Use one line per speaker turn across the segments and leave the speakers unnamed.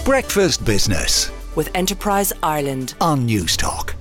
Breakfast Business
with Enterprise Ireland
on News Talk.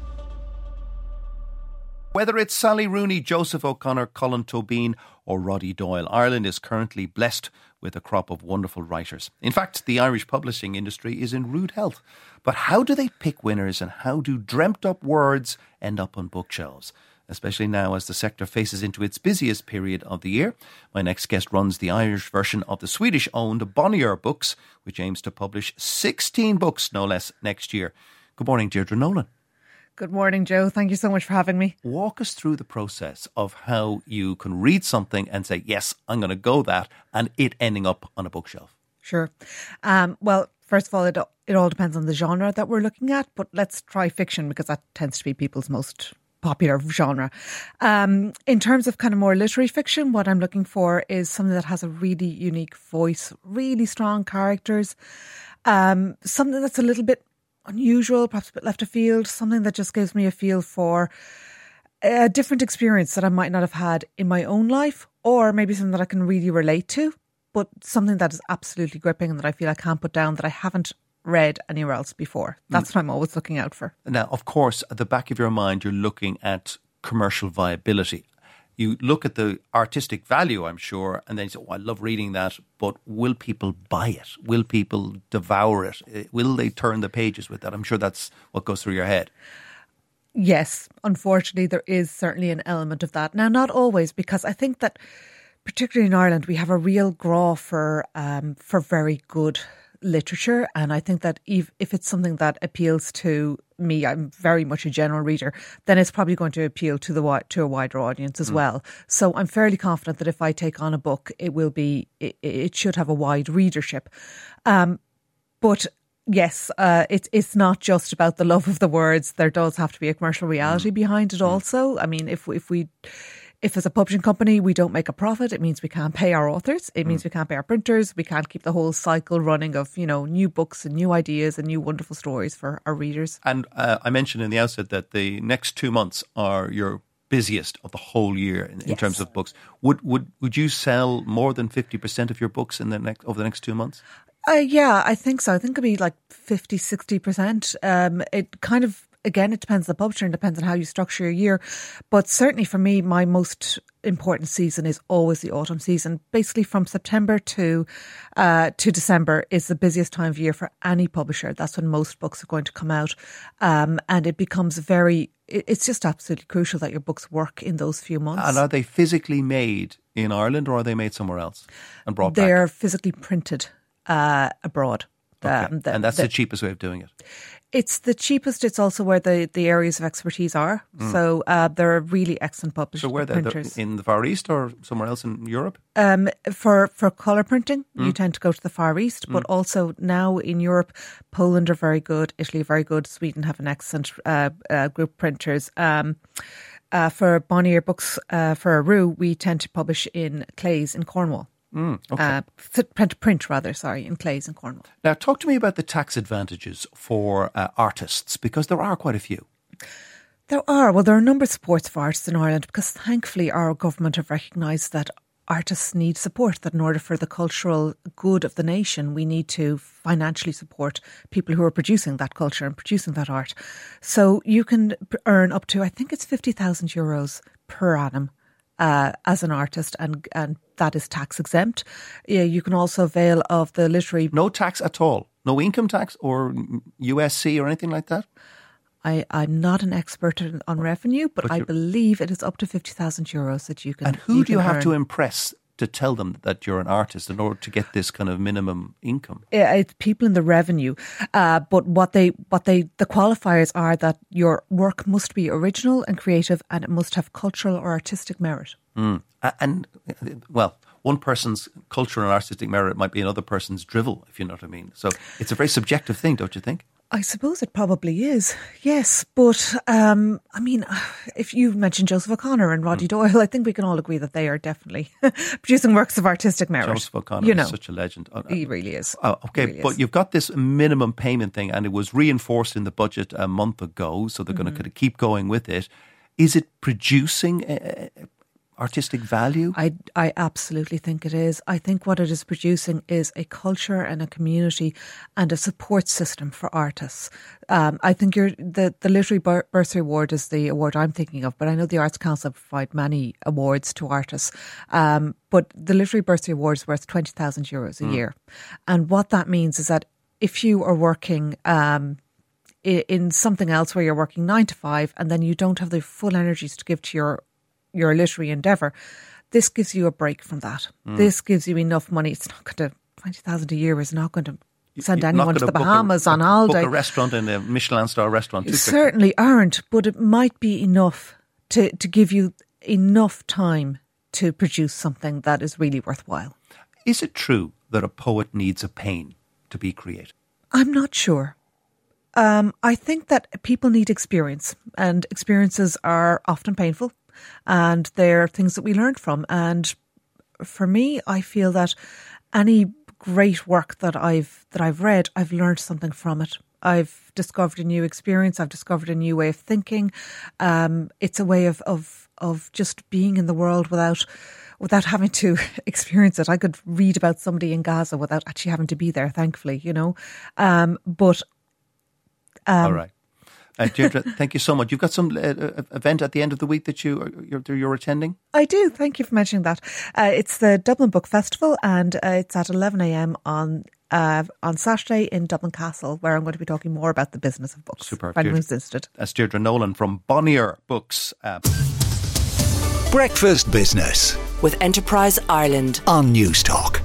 Whether it's Sally Rooney, Joseph O'Connor, Colin Tobin or Roddy Doyle, Ireland is currently blessed with a crop of wonderful writers. In fact, the Irish publishing industry is in rude health. But how do they pick winners, and how do dreamt up words end up on bookshelves? Especially now as the sector faces into its busiest period of the year. My next guest runs the Irish version of the Swedish-owned Bonnier Books, which aims to publish 16 books, no less, next year. Good morning, Deirdre Nolan.
Good morning, Joe. Thank you so much for having me.
Walk us through the process of how you can read something and say, yes, I'm going to go that, and it ending up on a bookshelf.
Sure. Well, first of all, it all depends on the genre that we're looking at, but let's try fiction because that tends to be people's most popular genre. In terms of kind of more literary fiction, what I'm looking for is something that has a really unique voice, really strong characters, something that's a little bit unusual, perhaps a bit left of field, something that just gives me a feel for a different experience that I might not have had in my own life, or maybe something that I can really relate to, but something that is absolutely gripping and that I feel I can't put down, that I haven't read anywhere else before. That's what I'm always looking out for.
Now, of course, at the back of your mind, you're looking at commercial viability. You look at the artistic value, I'm sure, and then you say, oh, I love reading that, but will people buy it? Will people devour it? Will they turn the pages with that? I'm sure that's what goes through your head.
Yes, unfortunately, there is certainly an element of that. Now, not always, because I think that, particularly in Ireland, we have a real graw for very good literature, and I think that if it's something that appeals to me, I'm very much a general reader, then it's probably going to appeal to a wider audience as well. So I'm fairly confident that if I take on a book, it should have a wide readership. But yes, it's not just about the love of the words. There does have to be a commercial reality behind it also. I mean, if as a publishing company we don't make a profit, it means we can't pay our authors. It means we can't pay our printers. We can't keep the whole cycle running of, new books and new ideas and new wonderful stories for our readers.
And I mentioned in the outset that the next 2 months are your busiest of the whole year in terms of books. Would you sell more than 50% of your books over the next 2 months?
Yeah, I think so. I think it'd be like 50, 60%. It kind of, again, it depends on the publisher and depends on how you structure your year. But certainly for me, my most important season is always the autumn season. Basically from September to December is the busiest time of year for any publisher. That's when most books are going to come out. And it becomes it's just absolutely crucial that your books work in those few months.
And are they physically made in Ireland, or are they made somewhere else and brought back?
They're physically printed abroad.
Okay. And that's the cheapest way of doing it?
It's the cheapest. It's also where the areas of expertise are. So they're a really excellent publishers.
So where
printers.
In the Far East or somewhere else in Europe?
For colour printing, you tend to go to the Far East, but also now in Europe, Poland are very good, Italy are very good, Sweden have an excellent group printers. For Bonnier Books, for Aru, we tend to publish in Clays in Cornwall.
Okay.
Print, in Clays in Cornwall.
Now, talk to me about the tax advantages for artists, because there are quite a few.
There are. Well, there are a number of supports for artists in Ireland, because thankfully our government have recognised that artists need support, that in order for the cultural good of the nation, we need to financially support people who are producing that culture and producing that art. So you can earn up to, I think it's €50,000 per annum as an artist, and that is tax exempt. Yeah, you can also avail of the literary...
No tax at all? No income tax or USC or anything like that?
I'm not an expert on revenue, but I believe it is up to €50,000 that you can.
And who do you have to impress to tell them that you're an artist in order to get this kind of minimum income?
Yeah, it's people in the revenue. But the qualifiers are that your work must be original and creative, and it must have cultural or artistic merit.
And, well, one person's cultural and artistic merit might be another person's drivel, if you know what I mean. So it's a very subjective thing, don't you think?
I suppose it probably is, yes. But, if you mentioned Joseph O'Connor and Roddy Doyle, I think we can all agree that they are definitely producing works of artistic merit.
Joseph O'Connor is such a legend.
He really is.
Okay,
really
but
is.
You've got this minimum payment thing, and it was reinforced in the budget a month ago, so they're going to kind of keep going with it. Is it producing... artistic value?
I absolutely think it is. I think what it is producing is a culture and a community and a support system for artists. I think the Literary Bursary Award is the award I'm thinking of, but I know the Arts Council provide many awards to artists. But the Literary Bursary Award is worth €20,000 a year. And what that means is that if you are working in something else where you're working 9 to 5 and then you don't have the full energies to give to your literary endeavour, this gives you a break from that. This gives you enough money. It's not going to, 20,000 a year is not going to send anyone to the Bahamas on holiday.
Book a restaurant in a Michelin star restaurant.
You certainly aren't, but it might be enough to give you enough time to produce something that is really worthwhile.
Is it true that a poet needs a pain to be creative?
I'm not sure. I think that people need experience, and experiences are often painful, and they're things that we learn from. And for me, I feel that any great work that I've read, I've learned something from it. I've discovered a new experience. I've discovered a new way of thinking. It's a way of just being in the world without having to experience it. I could read about somebody in Gaza without actually having to be there, thankfully,
All right. Deirdre, thank you so much. You've got some event at the end of the week that you're attending?
I do. Thank you for mentioning that. It's the Dublin Book Festival, and it's at 11 a.m. on Saturday in Dublin Castle, where I'm going to be talking more about the business of books.
Superb.
If anyone's interested.
That's Deirdre Nolan from Bonnier Books.
Breakfast Business
with Enterprise Ireland
on News Talk.